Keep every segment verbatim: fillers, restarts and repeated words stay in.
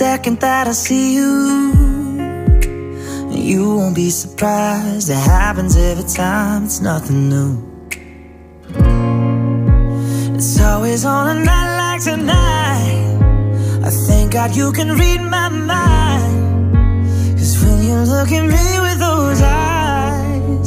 second that I see you. You won't be surprised, it happens every time, it's nothing new. It's always on a night like tonight. I thank God you can read my mind, 'cause when you look at me with those eyes,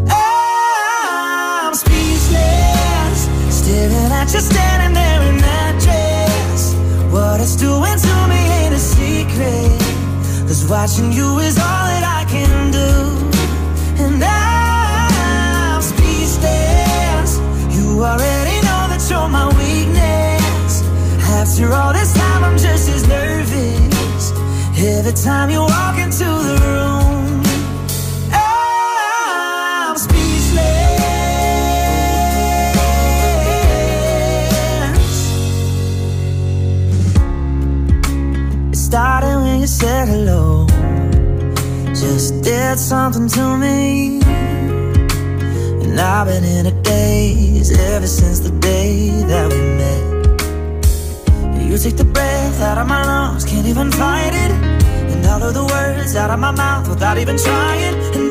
I'm speechless, staring at you standing there in that dress. What it's doing to me ain't a secret, 'cause watching you is all that I can do. And I'm speechless, you already know that you're my weakness. After all this time I'm just as nervous every time you walk into the room. I'm speechless. It started when you said hello, just did something to me. And I've been in a daze ever since the day that we met. You take the breath out of my lungs, can't even fight it, and all of the words out of my mouth without even trying. And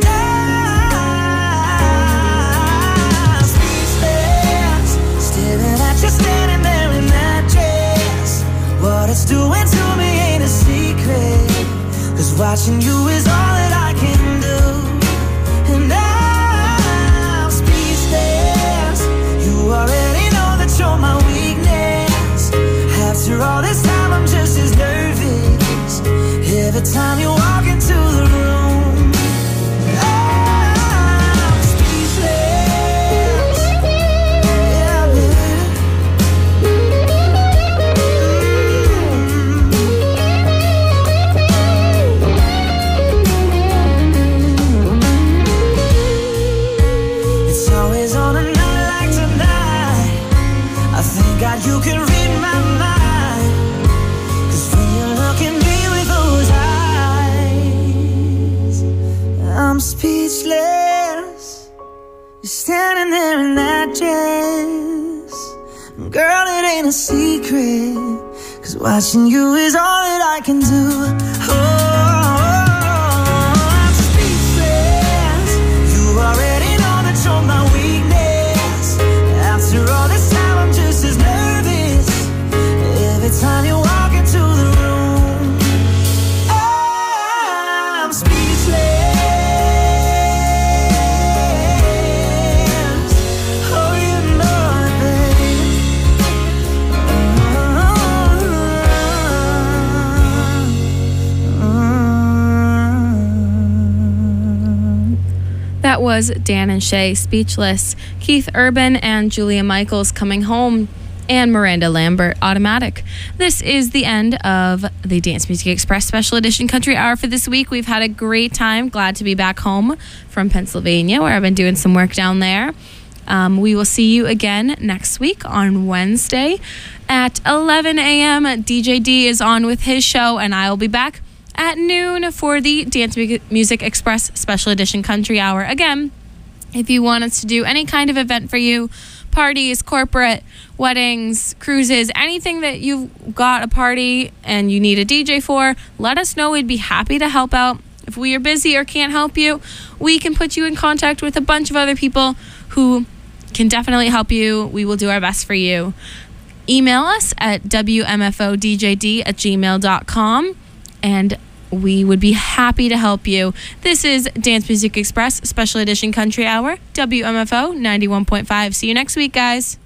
I'm speechless, staring at you standing there in that dress. What it's doing to me ain't a secret, 'cause watching you is all that I can do. And I'm speechless, you already know that you're my weakness. After all this time I'm just as nervous every time you walk into the room. I'm speechless. Yeah, baby. Mm-hmm. It's always on a night like tonight. I thank God you can read my mind. I'm speechless, you're standing there in that dress. Girl, it ain't a secret, 'cause watching you is all that I can do. Oh, I'm speechless, you already know that you're my weakness. After all this time I'm just as nervous every time you walk into the room. I'm speechless. That was Dan and Shay, Speechless, Keith Urban and Julia Michaels, Coming Home, and Miranda Lambert, Automatic. This is the end of the Dance Music Express Special Edition Country Hour for this week. We've had a great time. Glad to be back home from Pennsylvania, where I've been doing some work down there. Um, we will see you again next week on Wednesday at eleven a.m. D J D is on with his show, and I will be back at noon for the Dance Music Express Special Edition Country Hour. Again, if you want us to do any kind of event for you, parties, corporate, weddings, cruises, anything that you've got a party and you need a D J for, let us know. We'd be happy to help out. If we are busy or can't help you, we can put you in contact with a bunch of other people who can definitely help you. We will do our best for you. Email us at w m f o d j d at gmail dot com, and we would be happy to help you. This is Dance Music Express Special Edition Country Hour, W M F O ninety-one point five. See you next week, guys.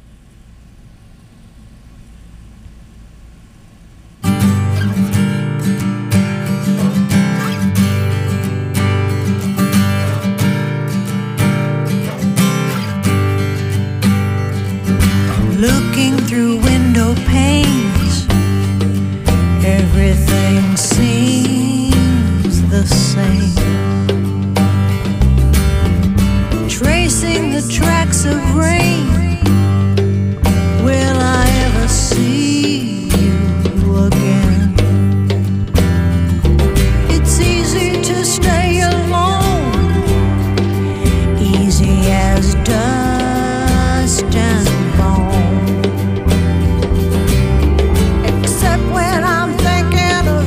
Looking through window panes, everything seems the same. Tracing the tracks of rain, will I ever see you again? It's easy to stay alone, easy as dust and bone. Except when I'm thinking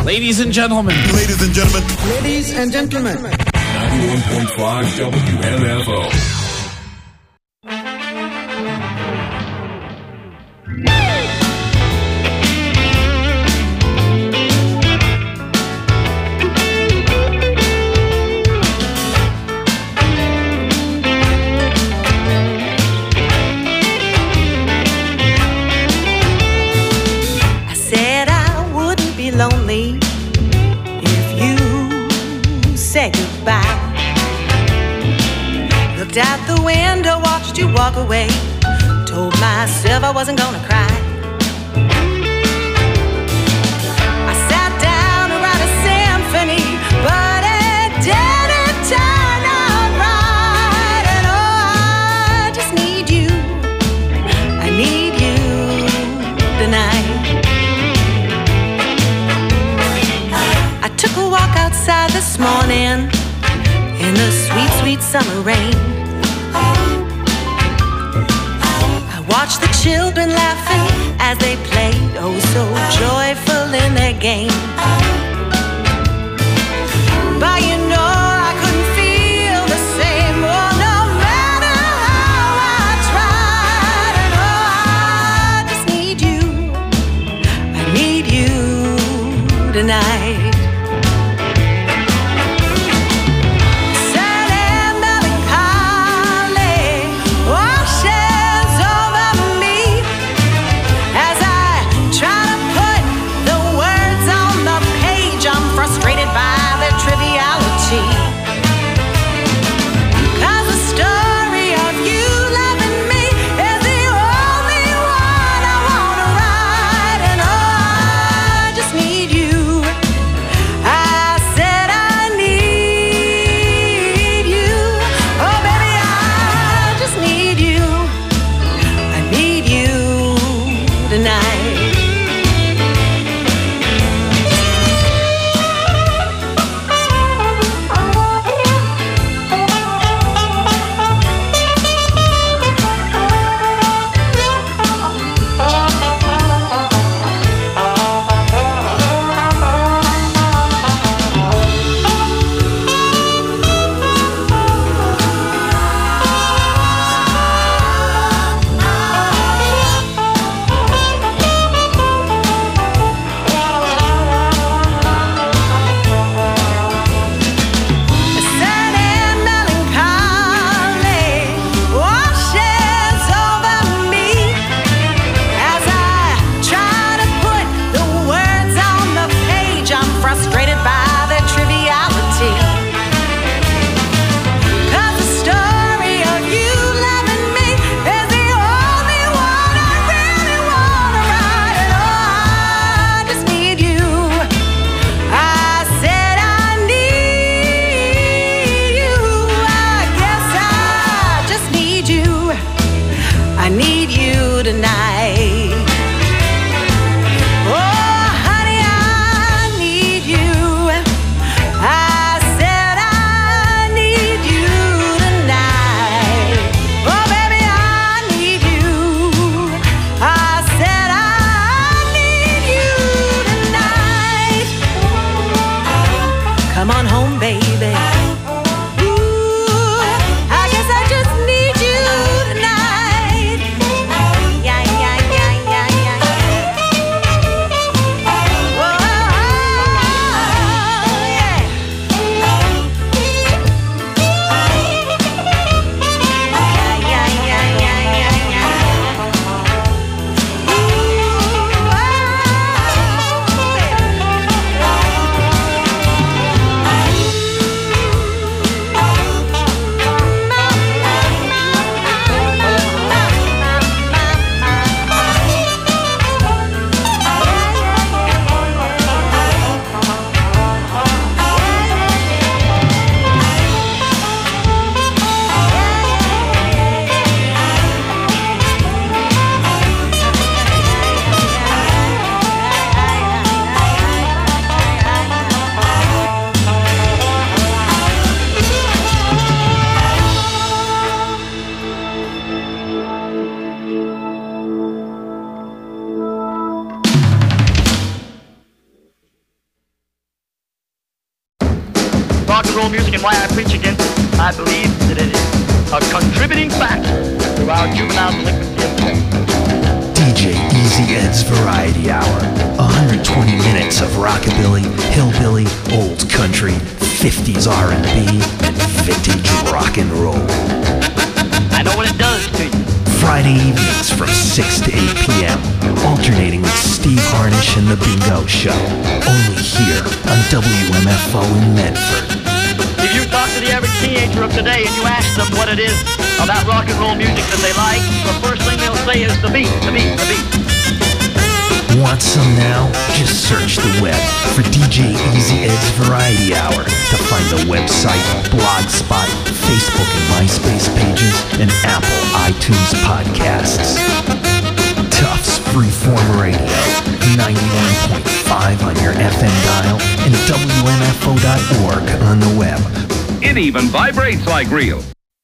Ladies and gentlemen. Ladies and gentlemen. Ladies and gentlemen. ninety-one point five W M F O. Lonely if you say goodbye. Looked out the window, watched you walk away. Told myself I wasn't gonna cry. I sat down to write a symphony, but it didn't turn out right. And oh, I just need you. I need you tonight. Took a walk outside this morning in the sweet, sweet summer rain. I watched the children laughing as they played, oh so joyful in their game. But you know I couldn't feel the same, oh no matter how I tried. And oh, I just need you, I need you tonight. rock and roll music and why I preach against it. I believe that it is a contributing factor to our juvenile delinquency epidemic. D J Easy Ed's Variety Hour. one hundred twenty minutes of rockabilly, hillbilly, old country, fifties R and B, and vintage rock and roll. I know what it does to you. Friday evenings from six to eight p.m. Alternating with Steve Harnish and The Bingo Show. Only here on W M F O in Medford. If you talk to the average teenager of today and you ask them what it is about rock and roll music that they like, the first thing they'll say is the beat, the beat, the beat. Want some now? Just search the web for D J Easy Ed's Variety Hour to find the website, Blogspot, Facebook and MySpace pages, and Apple iTunes podcasts. Tufts Freeform Radio, ninety-one point five on your F M dial and W M F O dot org on the web. It even vibrates like real.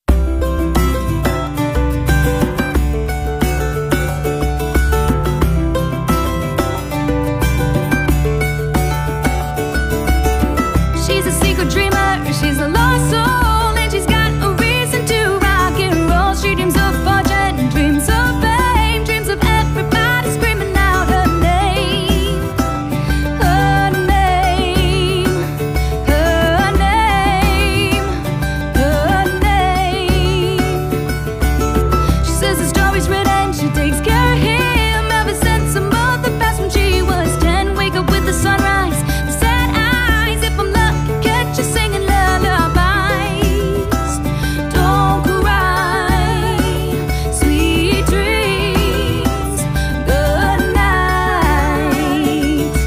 She's a secret dreamer, she's a lost soul, and she's got a reason to rock and roll. She dreams of fortune, dreams of fame, dreams of everybody screaming out her name. Her name, her name, her name. She says the story's written, she takes care of him ever since her mother passed when she was ten. Wake up with the sunrise, the sad eyes, if I'm lucky, catch you singing lullabies. Don't cry, sweet dreams, good night.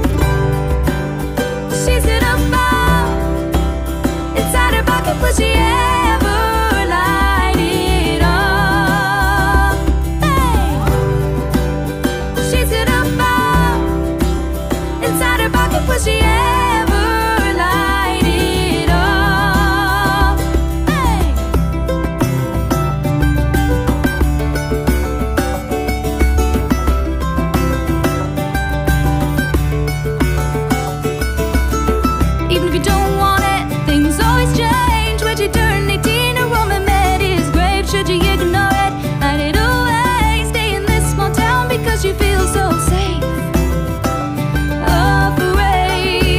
She's in a ball inside her pocket, will she ever light it up? Hey. She's in a ball inside her pocket, will she ever light it up? Hey. Even if you don't want it, things always change. When you turn eighteen, a Roman met his grave. Should you ignore it, hide it away? Stay in this small town because you feel so safe. Afraid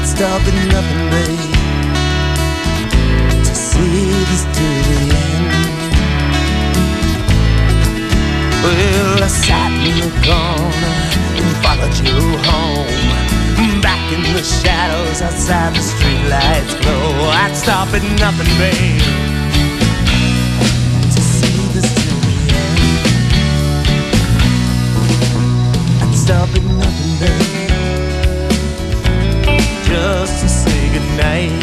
stop at nothing, babe, to see this to the end. Well, I sat in the corner and followed you home, back in the shadows outside the streetlights glow. I'd stop at nothing, babe, to see this to the end. I'd stop at nothing, babe, just to say goodnight.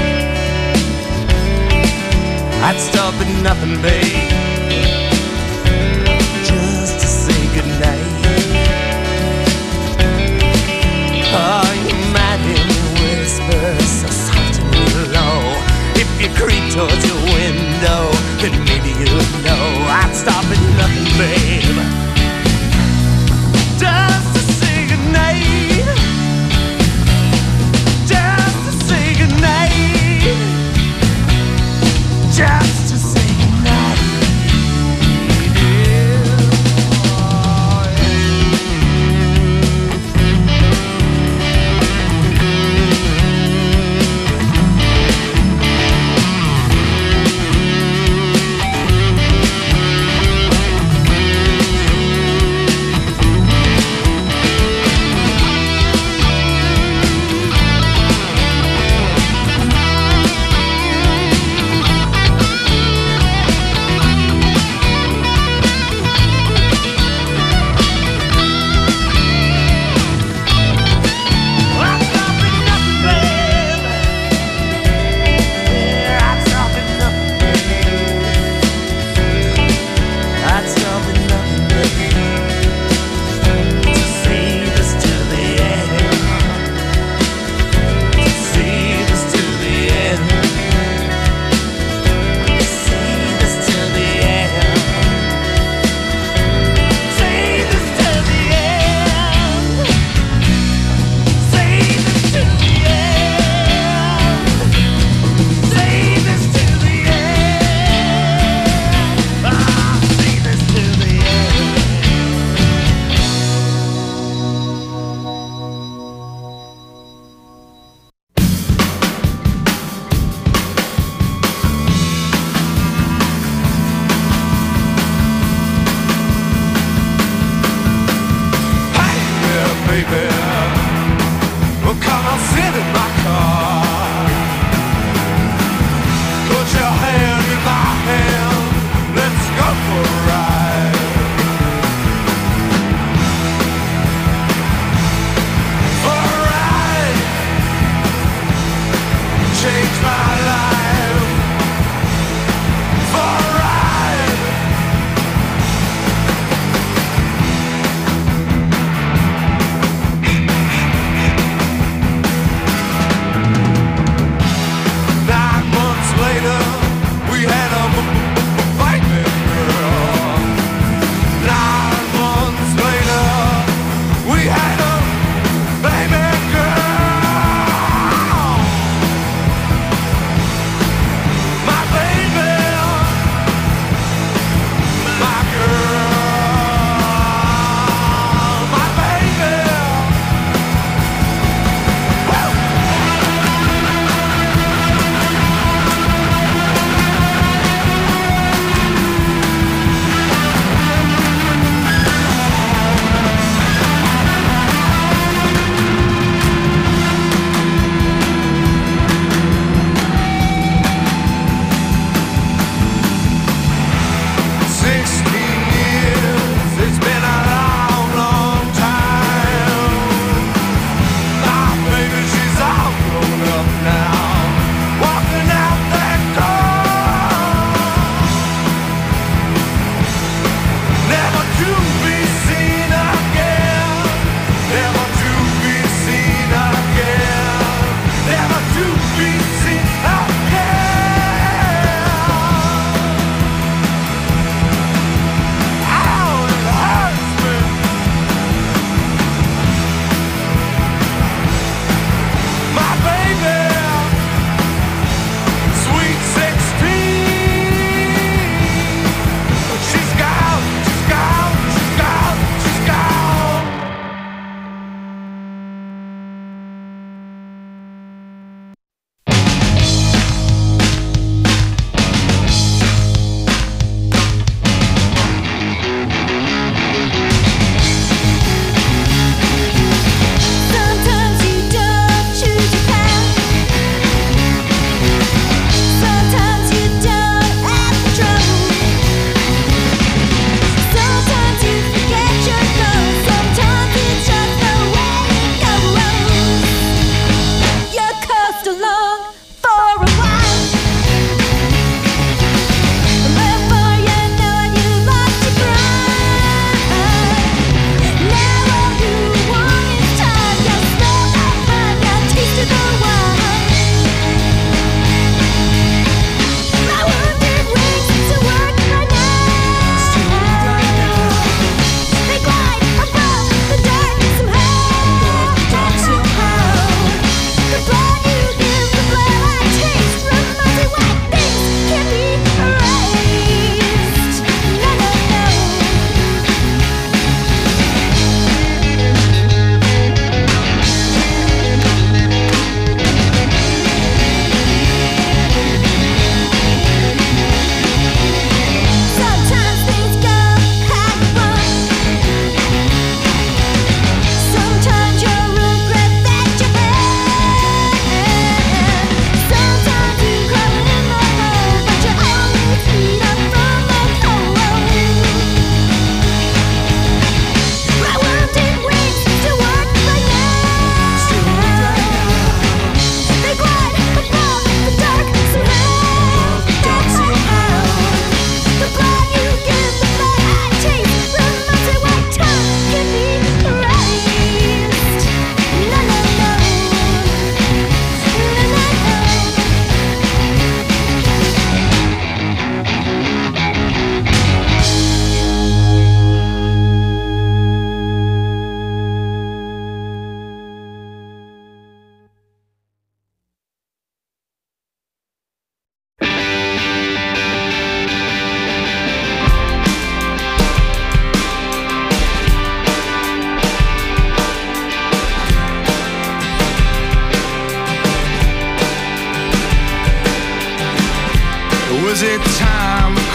I'd stop at nothing, babe, just to say goodnight. Oh, you might hear me whisper so soft and low. If you creep towards your window, then maybe you'd know. I'd stop at nothing, babe, just to say goodnight. Just to say goodnight. Just to say goodnight.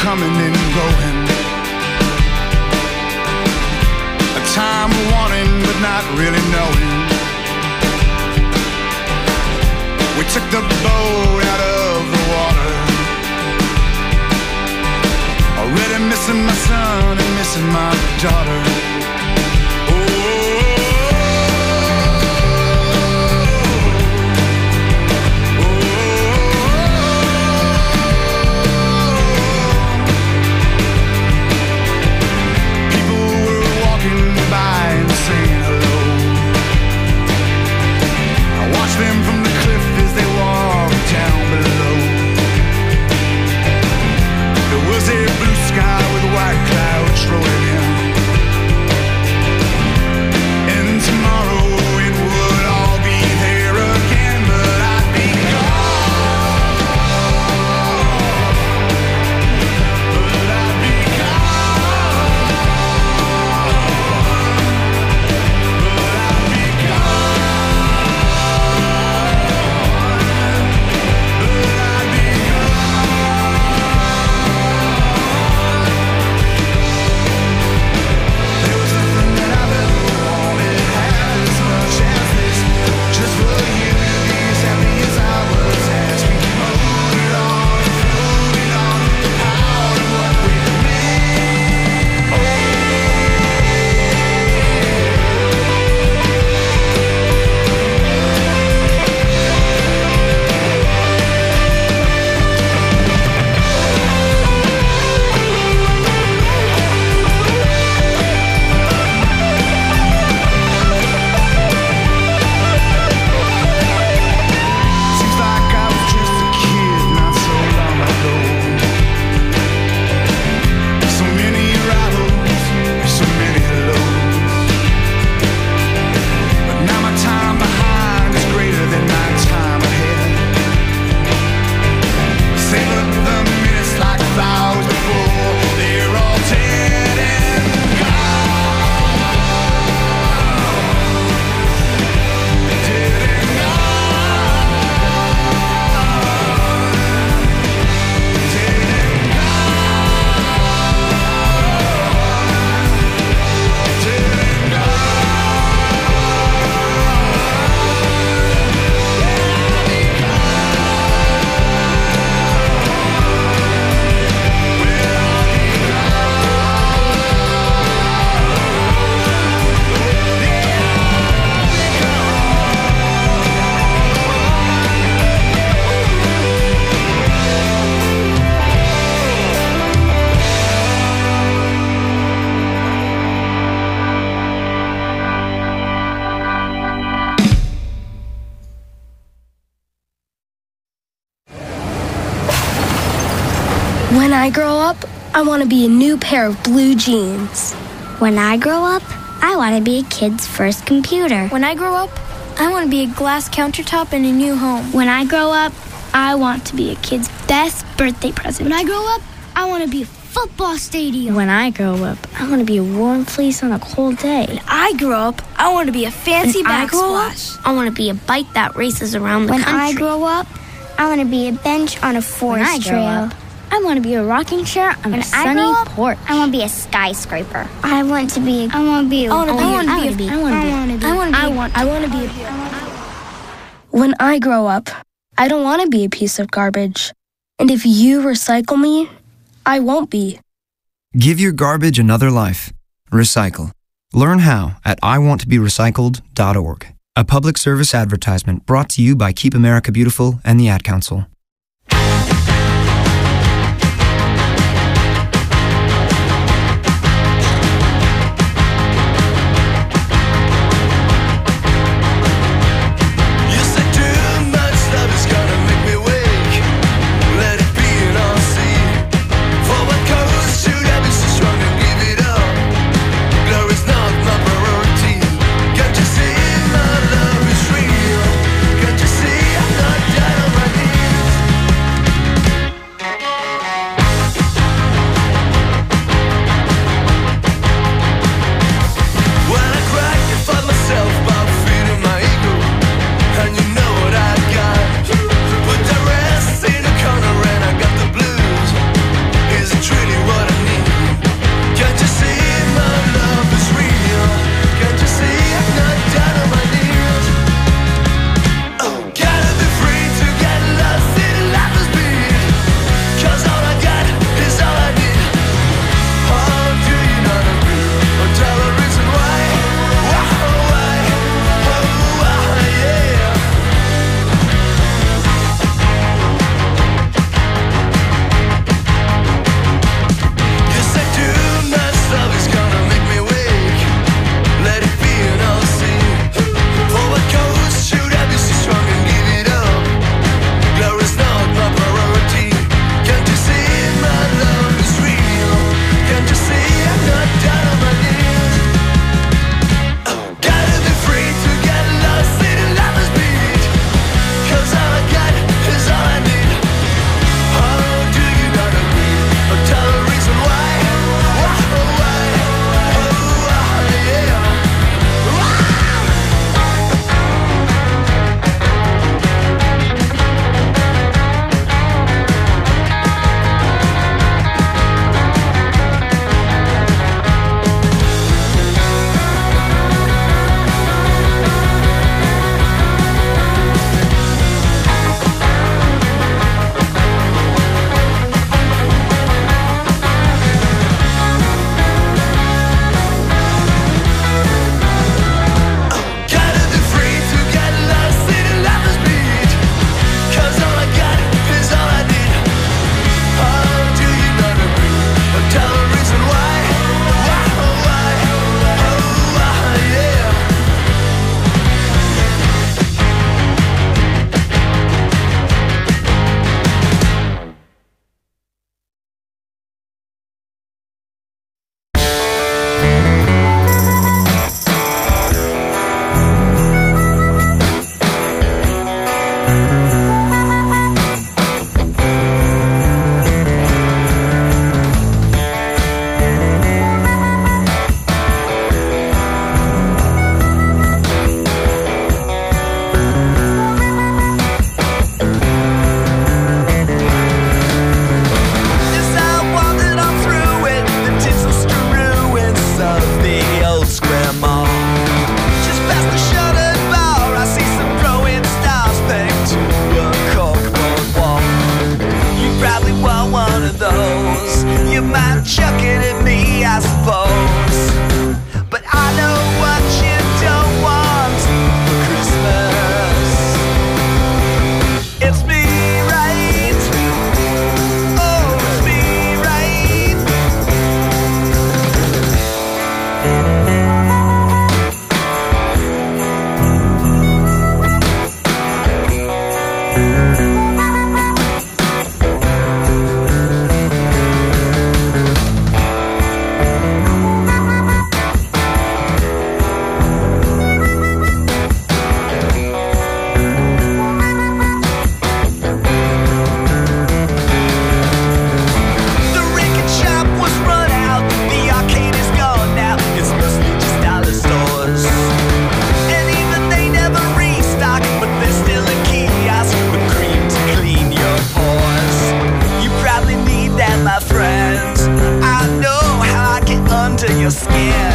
coming and going. A time of wanting but not really knowing. We took the boat out of the water. Already missing my son and missing my daughter. Them from the cliff as they walk down below. There was a blue sky with white clouds rolling in. And tomorrow it would all be there again, but I'd be gone. But I'd be gone. But I'd be gone. When I grow up, I want to be a new pair of blue jeans. When I grow up, I want to be a kid's first computer. When I grow up, I want to be a glass countertop in a new home. When I grow up, I want to be a kid's best birthday present. When I grow up, I want to be a football stadium. When I grow up, I want to be a warm fleece on a cold day. When I grow up, I want to be a fancy when backsplash. I, I want to be a bike that races around the when country. When I grow up, I want to be a bench on a forest when I trail. Grow up, I want to be a rocking chair on when a sunny I up, porch. I want to be a skyscraper. I want to be. A, I want to be. A, I want to be. I want to be. I want to be. I want to be. I want. I want to be. When I grow up, I don't want to be a piece of garbage. And if you recycle me, I won't be. Give your garbage another life. Recycle. Learn how at I want to be recycled dot org. A public service advertisement brought to you by Keep America Beautiful and the Ad Council.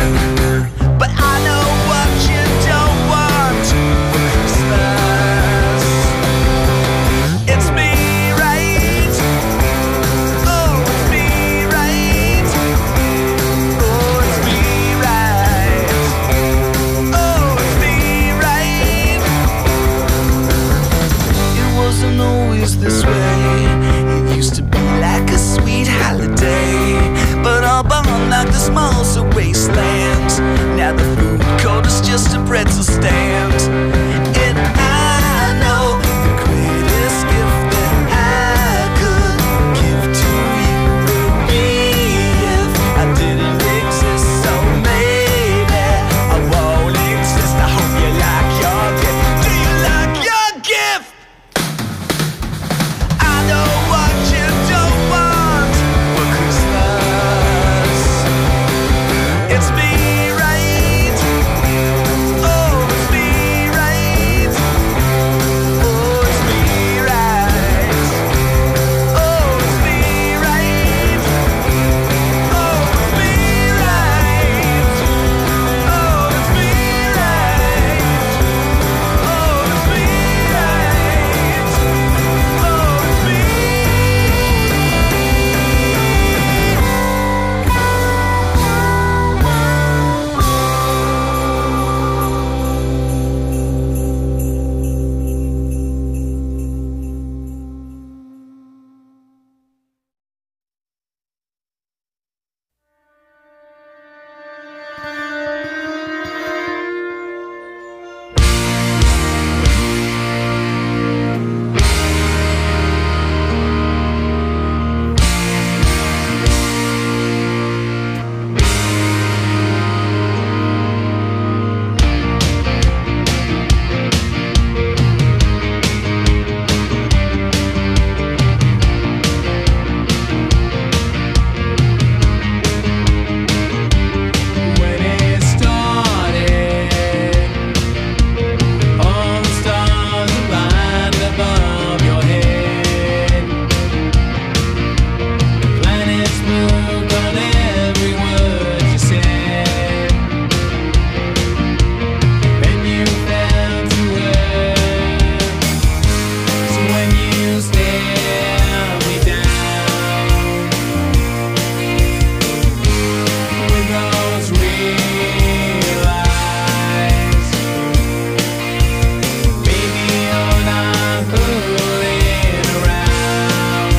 But I know what you don't want for Christmas. It's me, right? Oh, it's me, right? Oh, it's me, right? Oh, it's me, right? It wasn't always this way. It used to be like a sweet holiday, but all burned like the smalls of wasteland. Now the food court is just a pretzel stand. And I know the greatest gift that I could give to you would be if I didn't exist. So maybe I won't exist. I hope you like your gift. Do you like your gift? I know what you don't want for Christmas. It's me, right? Oh, it's me, right? Oh, it's me, right? Oh, it's me, right? Oh, it's me, right? Oh, it's me, right? Oh, it's me, right? Oh, it's me. When it started, all the stars aligned above your head. Planets moved on every word you said, and you fell to earth. So when you stare me down with those real eyes, baby, you're not fooling around,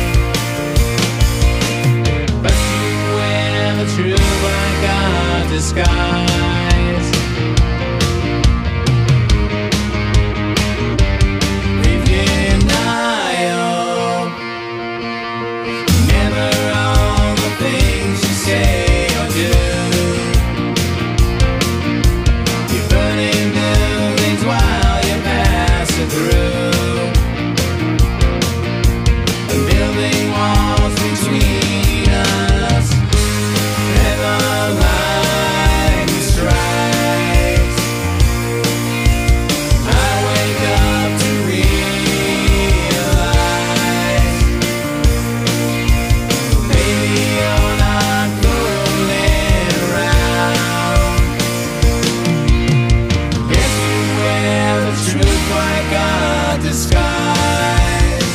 but you wear the truth like a disguise. If denial, never all the things you say or do. You're burning buildings while you're passing through, and building walls between us. And the lightning strikes. I wake up to realize, baby, you're not fooling around. Yes, you wear the truth like a disguise.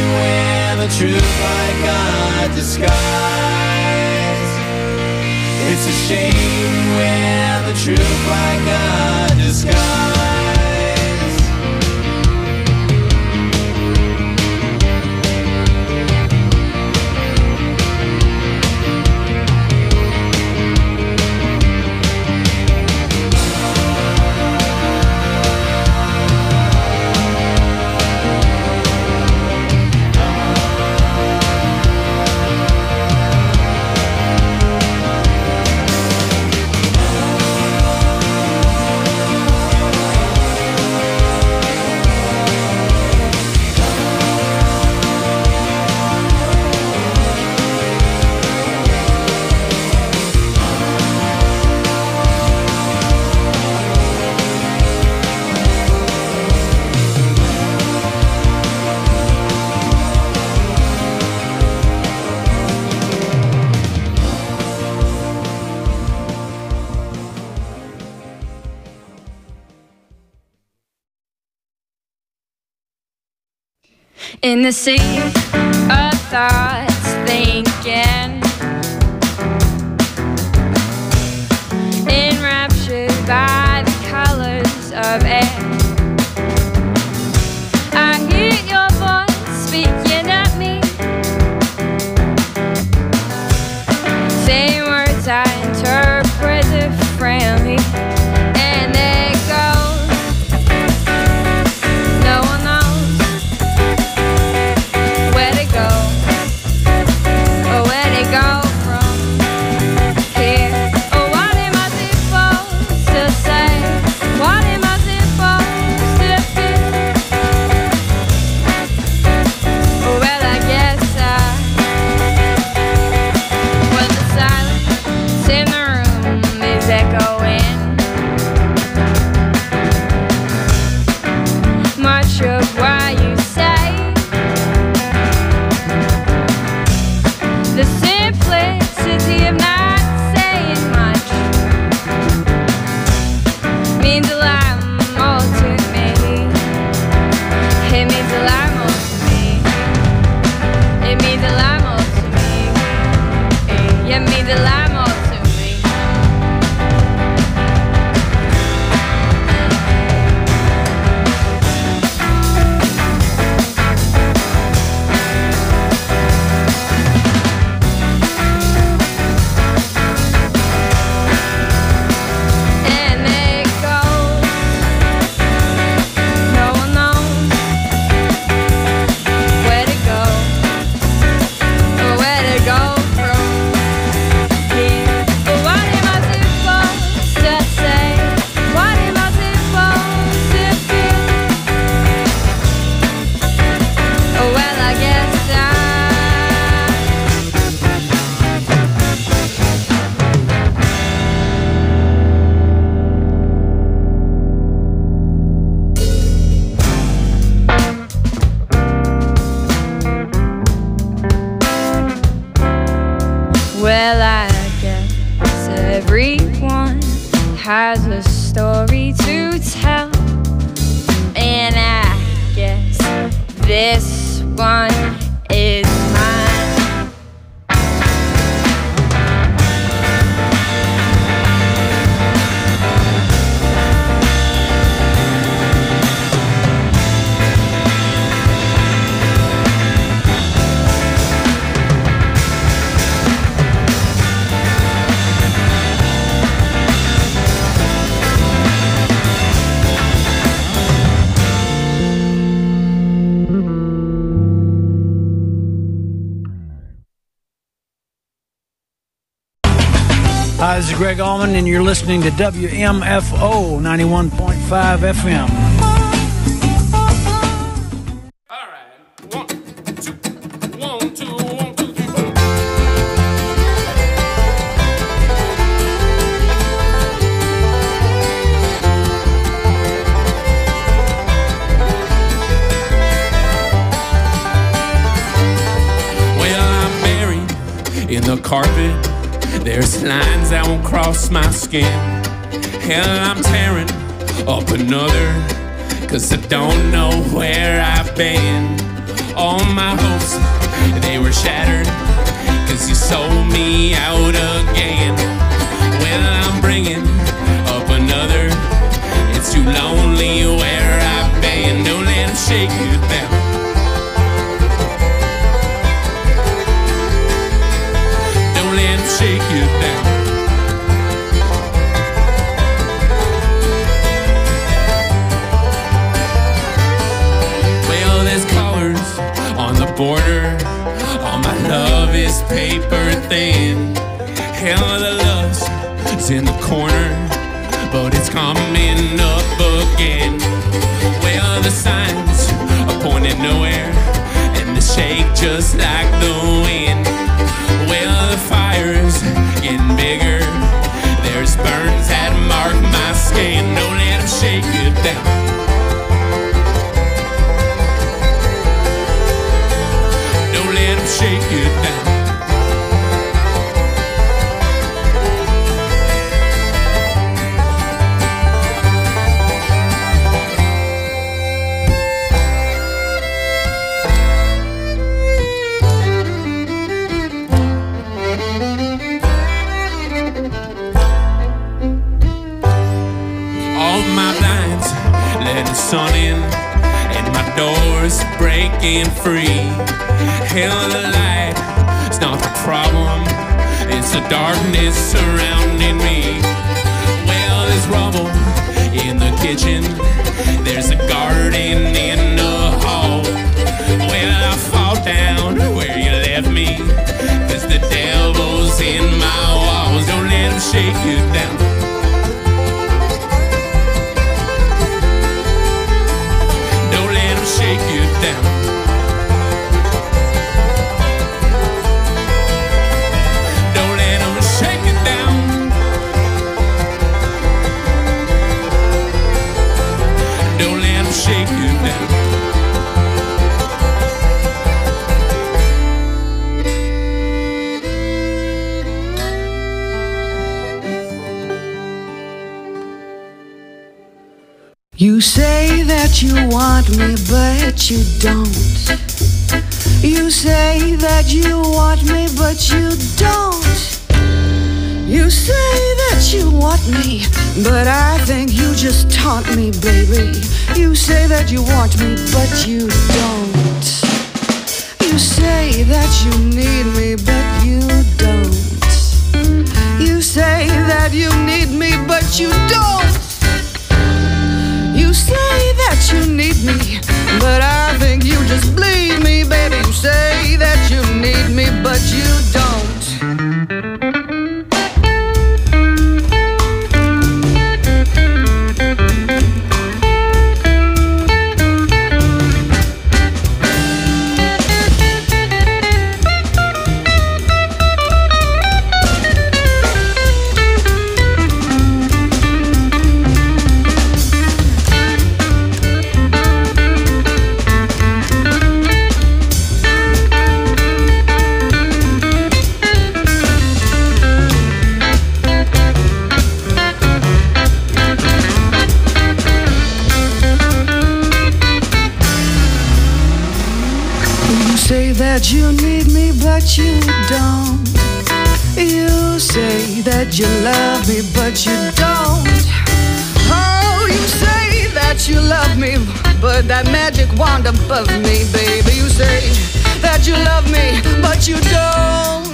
truth like a disguise. It's a shame when the truth like a disguise. In the sea of thoughts thinking, enraptured by the colors of air, I hear your voice speaking at me, saying words I interpret differently, and they go, no one knows where to go, or where to go from here. Oh, what am I supposed to say? What am I supposed to feel? Oh, well, I guess I, when the silence in the room is echoing, much of what you say, the simplicity of not saying much means a lot more to me. It means a lot more to me. It means a lot more to me. It means a lot more to me. And it goes, no one knows where to go, or where to go from here. But what am I supposed to say? What am I supposed to feel? Oh, well, I guess I, well, I guess everyone has a story to tell, and I guess this one is mine. Hi, this is Greg Allman, and you're listening to W M F O ninety-one point five F M. Well, I'm buried in the carpet. There's lines that won't cross my skin. Hell, I'm tearing up another, 'cause I don't know where I've been. All my hopes, they were shattered, 'cause you sold me out again. bringing up another. It's too lonely where I've been. Don't let them shake you down. Don't let them shake you down. Well, there's colors on the border. All my love is paper thin. Hell, the lust is in the corner, but it's coming up again. Well, the signs are pointing nowhere, and the shake just like the wind. Well, the fire's getting bigger. There's burns that mark my skin. Don't let them shake you down. Don't let them shake you down. Sun in and my door's breaking free. Hell, the light, it's not the problem, it's the darkness surrounding me. Well, there's rubble in the kitchen, there's a garden in the hall. Well, I fall down where you left me, cause the devil's in my walls. Don't let him shake you down. Shake you down. Don't let them shake you down. Don't let them shake you down. You say that you want me, but you don't. You say that you want me, but you don't. You say that you want me, but I think you just taunt me, baby. You say that you want me, but you don't. You say that you need me, but you don't. You say that you need me, but you don't. You say that you need me, but I think you just bleed me, baby. You say that you need me, but you don't. That you need me, but you don't. You say that you love me, but you don't. Oh, you say that you love me, but that magic wand above me, baby. You say that you love me, but you don't.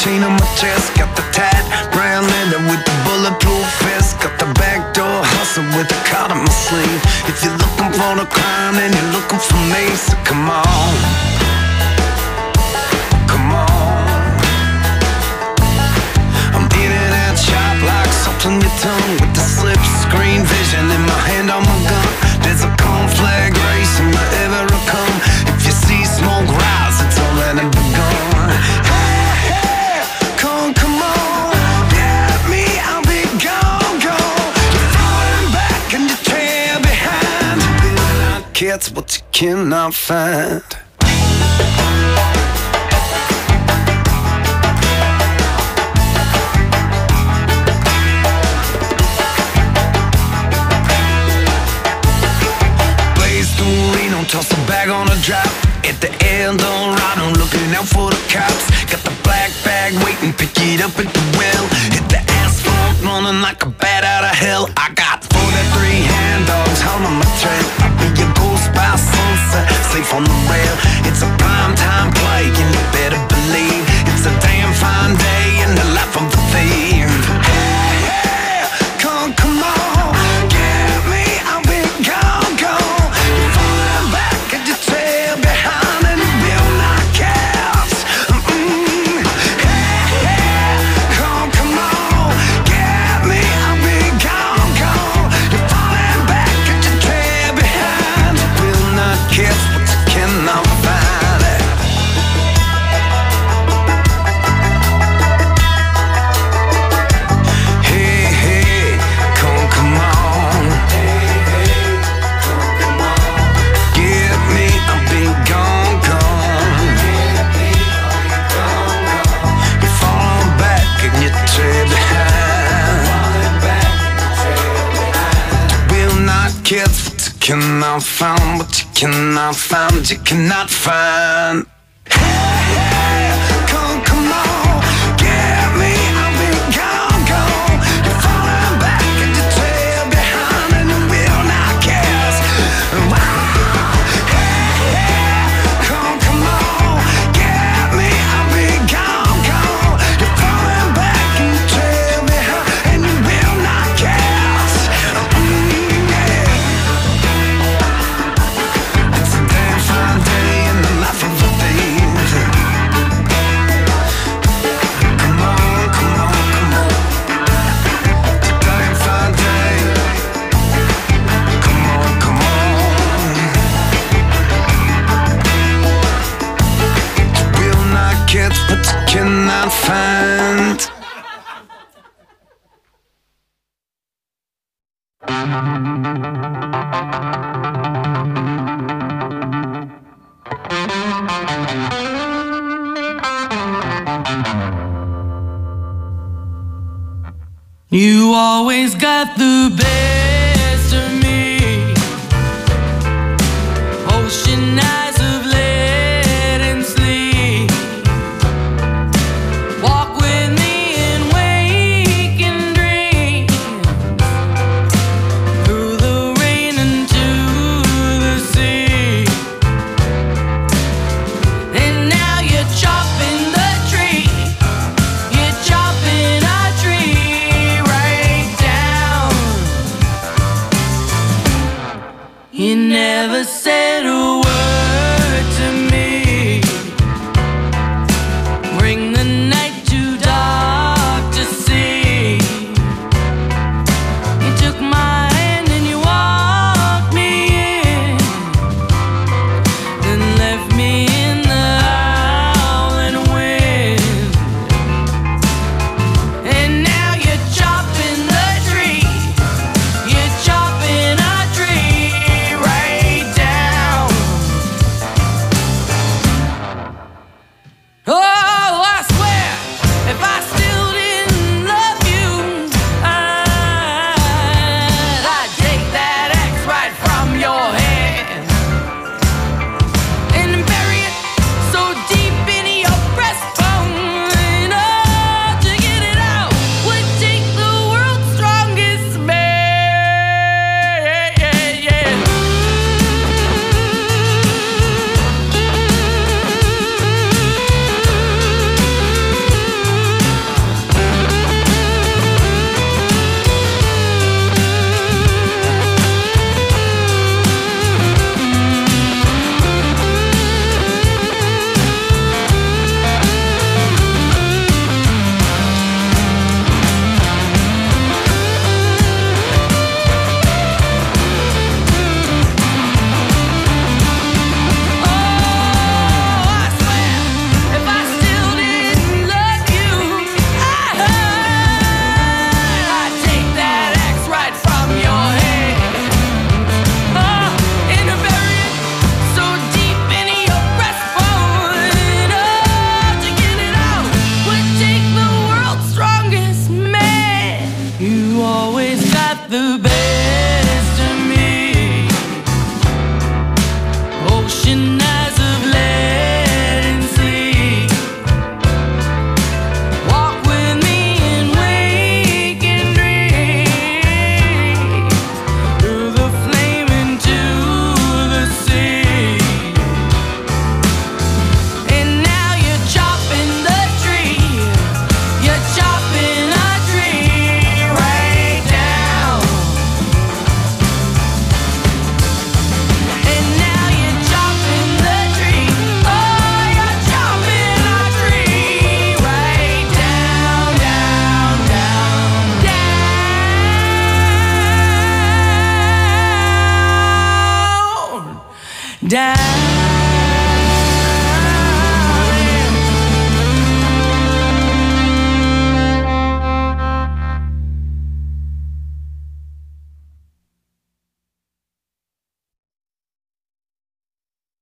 chain on my chest, got the tat brown leather with the bulletproof vest, got the backdoor hustle with the card on my sleeve. If you're looking for the crime, then you're looking for me. So come on, come on. I'm in and out sharp like salt on your tongue, with the slip screen vision in my hand on my gun. There's a conflagration wherever I come. If you see smoke rise, it's already begun. Hey, hey, come, come on, get me, I'll be gone, gone. You're falling back and you trail behind. You will not catch what you cannot find. Toss a bag on a drop at the Eldorado, looking out for the cops. Got the black bag waiting, pick it up at the well. Hit the asphalt, running like a bat out of hell. I got forty-three hand dogs holding my trail. I'll be your ghost by sunset, safe on the rail. It's a prime time play, and you better believe it's a damn fine day in the life of the thief. Hey, hey, come, come on, get me, I'll be gone, gone. Cannot find what you cannot find, you cannot find. Hey, hey, come, come on, get me, I'll be gone, gone. You're falling back and you trail behind and you will not guess. Wow. Hey, hey, come, come on, get me, I'll be gone, gone. You're falling back and you trail behind and you will not guess. Mm, yeah. But you cannot find. You always got the best of me. Ocean eyes of lead and sleep. Walk with me in waking dreams, through the rain into the sea. And now you're chopping the tree. You're chopping a tree right down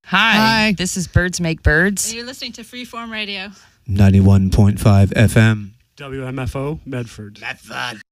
Hi. Hi. This is Birds Make Birds. And you're listening to Freeform Radio. ninety-one point five F M. W M F O, Medford. Medford.